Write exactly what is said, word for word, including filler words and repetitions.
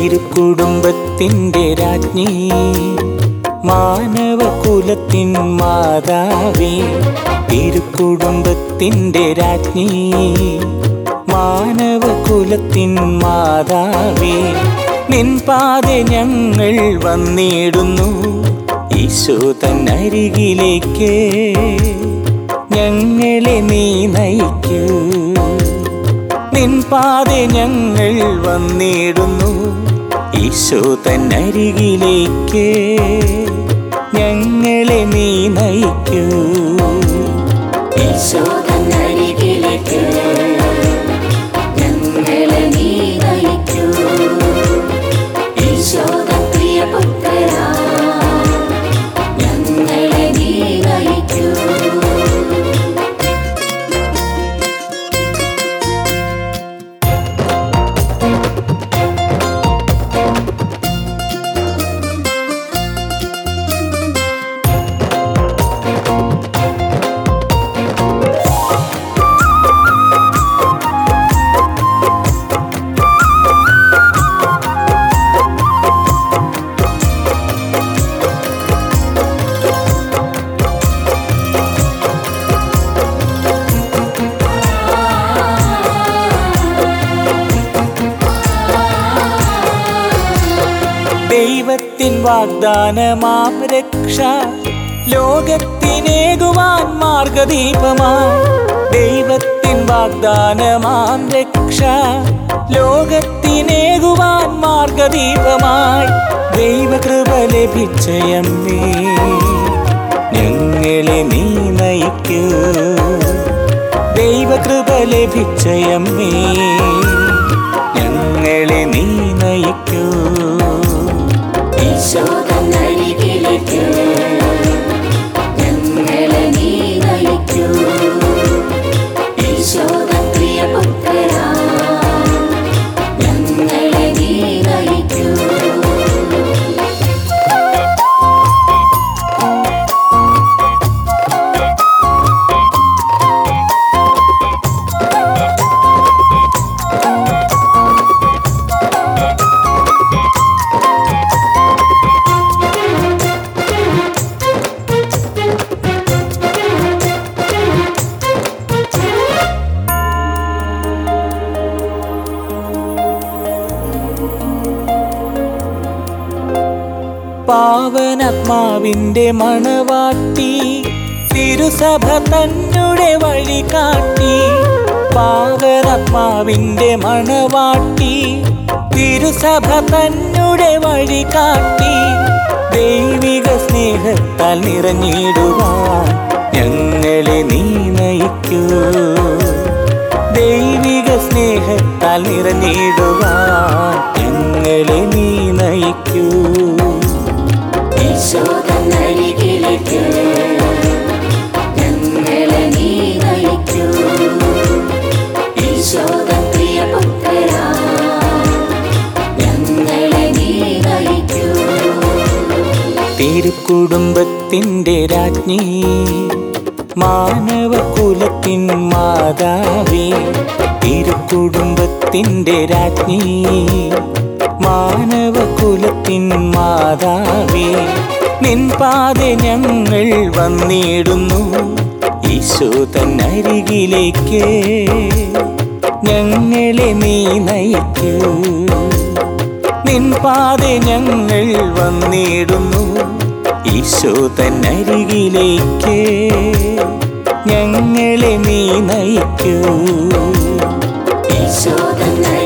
തിരുക്കുടുംബത്തിൻ്റെ രാജ്ഞി, മാനവകുലത്തിൻ മാതാവേ. തിരുക്കുടുംബത്തിൻ്റെ രാജ്ഞി, മാനവകുലത്തിൻ മാതാവേ. നിൻ പാതെ ഞങ്ങൾ വന്നിടുന്നു, ഈശോ തന്നരികിലേക്ക് ഞങ്ങളെ നീ നയിക്കൂ. നിൻ പാതെ ഞങ്ങൾ വന്നിടുന്നു, ഈശോ തന്നരികിലേക്ക് ഞങ്ങളെ നീ നയിക്കൂ. ഈശോ തന്നരികിലേക്ക് ഞങ്ങളെ നീ നയിക്കൂ. ഈശോ തൻ പ്രിയപുത്രനാ ഞങ്ങളെ നീ നയിക്കൂ. ദൈവത്തിൻ വാഗ്ദാനമാം രക്ഷ ലോകത്തിനേകുവാൻ മാർഗദീപമായി. ദൈവത്തിൻ വാഗ്ദാനമാം രക്ഷ ലോകത്തിനേകുവാൻ മാർഗദീപമായി. ദൈവകൃപ ലഭിച്ചയമ്മേ ഞങ്ങളെ നീ നയിക്കൂ. ദൈവകൃപ ലഭിച്ചയമ്മേ ഞങ്ങളെ നീ നയിക്കൂ. ഈശോ തന്നരികിലേക്ക് ഞങ്ങളെ നീ നയിക്കൂ. ഈശോ തൻ പ്രിയപുത്രനാ ഞങ്ങളെ നീ നയിക്കൂ. പാവനാത്മാവിൻ്റെ മണവാട്ടി തിരുസഭ തന്നെ വഴി കാട്ടി. പാവനാത്മാവിൻ്റെ മണവാട്ടി തിരുസഭ തന്നെ വഴി കാട്ടി. ദൈവിക സ്നേഹത്താൽ നിറഞ്ഞിടുവാൻ ഞങ്ങളെ നീ നയിക്കൂ. ദൈവിക സ്നേഹത്താൽ നിറഞ്ഞിടുവാൻ ഞങ്ങളെ നീ നയിക്കൂ. ഈശോ തന്നരികിലേക്ക് ഞങ്ങളെ നീ നയിക്കൂ. ഈശോ തൻ പ്രിയപുത്രനാ ഞങ്ങളെ നീ നയിക്കൂ. തിരുക്കുടുംബത്തിൻ്റെ രാജ്ഞി, മാനവകുലത്തിൻ മാതാവേ. തിരുക്കുടുംബത്തിൻ്റെ രാജ്ഞി, മാനവകുലത്തിൻ മാതാവേ. നിൻ പാതെ ഞങ്ങൾ വന്നിടുന്നു, ഈശോ തന്നരികിലേക്ക് ഞങ്ങളെ നീ നയിക്കൂ. നിൻ പാതെ ഞങ്ങൾ വന്നിടുന്നു, ഈശോ തന്നരികിലേക്ക് ഞങ്ങളെ നീ നയിക്കൂ. ഈശോ തന്നരികിലേക്ക്